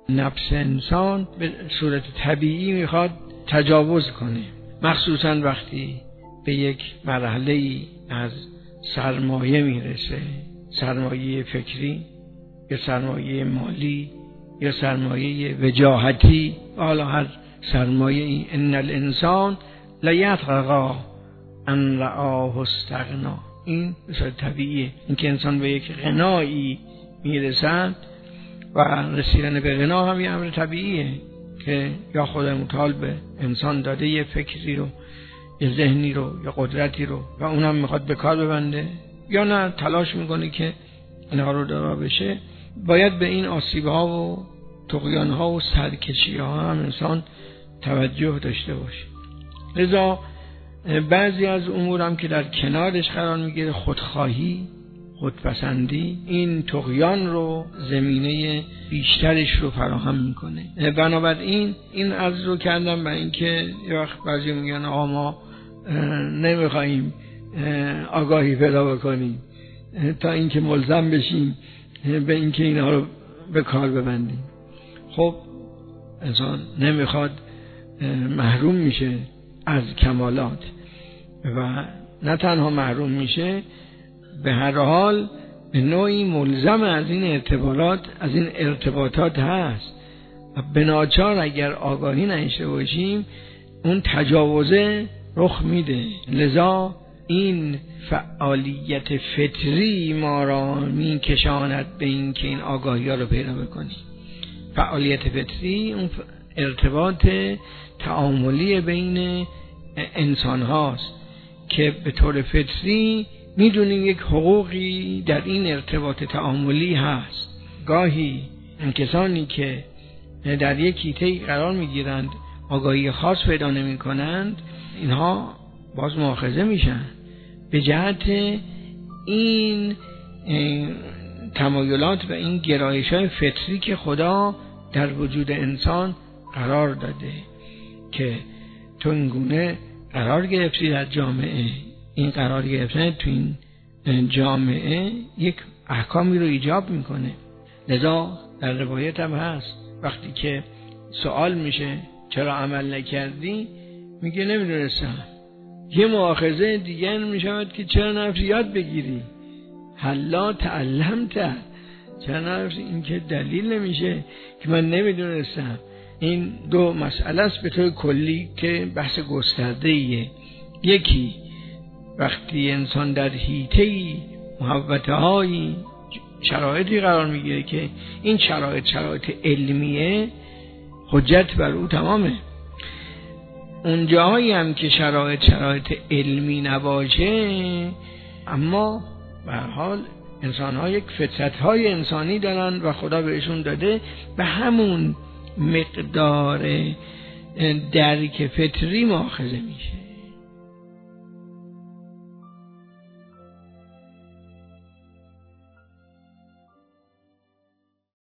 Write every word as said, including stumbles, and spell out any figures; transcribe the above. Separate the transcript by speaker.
Speaker 1: نفس انسان به صورت طبیعی میخواد تجاوز کنه، مخصوصا وقتی به یک مرحله‌ای از سرمایه میرسه، سرمایه فکری یا سرمایه مالی یا سرمایه وجاهتی، حالا هر سرمایه ای. ان الانسان لیطغی ان رآه استغنا، این به صورت طبیعیه. اینکه انسان به یک غنایی میرسد و رسیدن به غنا هم یه امر طبیعیه که یا خدا متعال به انسان داده یه فکری رو، یه ذهنی رو، یا قدرتی رو و اونم میخواد به کار ببنده یا نه تلاش میکنه که اینها رو دارا بشه. باید به این آسیب‌ها و طغیان‌ها و سرکشی‌ها هم انسان توجه داشته باشه. لذا بعضی از امور هم که در کنارش قرار میگیره، خودخواهی، خودپسندی، این طغیان رو زمینه بیشترش رو فراهم میکنه. بنابراین این عرض رو کردم برای اینکه یه وقت بعضی میگن آقا ما نمیخواییم آگاهی پیدا بکنیم تا اینکه ملزم بشیم به اینکه اینها رو به کار ببندیم. خب انسان نمیخواد محروم میشه از کمالات و نه تنها محروم میشه، به هر حال به نوعی ملزم از این ارتباطات از این ارتباطات هست و به ناچار اگر آگاهی نشه باشیم اون تجاوزه رخ میده. لذا این فعالیت فطری ما را می کشاند به این که این آگاهی ها رو پیدا بکنیم. فعالیت فطری اون ارتباط تعاملی بین انسان هاست که به طور فطری میدونیم یک حقوقی در این ارتباط تعاملی هست. گاهی این کسانی که در یک حیطه قرار میگیرند آگاهی خاص پیدا نمی کنند، اینها باز مؤاخذه میشن به جهت این, این تمایلات و این گرایش های فطری که خدا در وجود انسان قرار داده که تو این گونه قرار گرفتی در جامعه. این قرار گرفتن تو این جامعه یک احکامی رو ایجاب میکنه. لذا در روایت هم هست وقتی که سوال میشه چرا عمل نکردی، میگه نمیدونستم. یه مؤاخذه دیگر میشود که چرا نرفتی یاد بگیری، حالا تعلمت، چرا نرفتی. این که دلیل نمیشه که من نمیدونستم. این دو مسئله است به طور کلی که بحث گسترده ایه. یکی وقتی انسان در حیطه‌ای محوطه‌های شرایطی قرار میگیره که این شرایط شرایط علمیه، حجت بر او تمامه. اون جاهایی هم که شرایط شرایط علمی نباشه، اما به هر حال انسان‌ها یک فطرت‌های انسانی دارن و خدا بهشون داده، به همون مقدار درک فطری مؤاخذه میشه.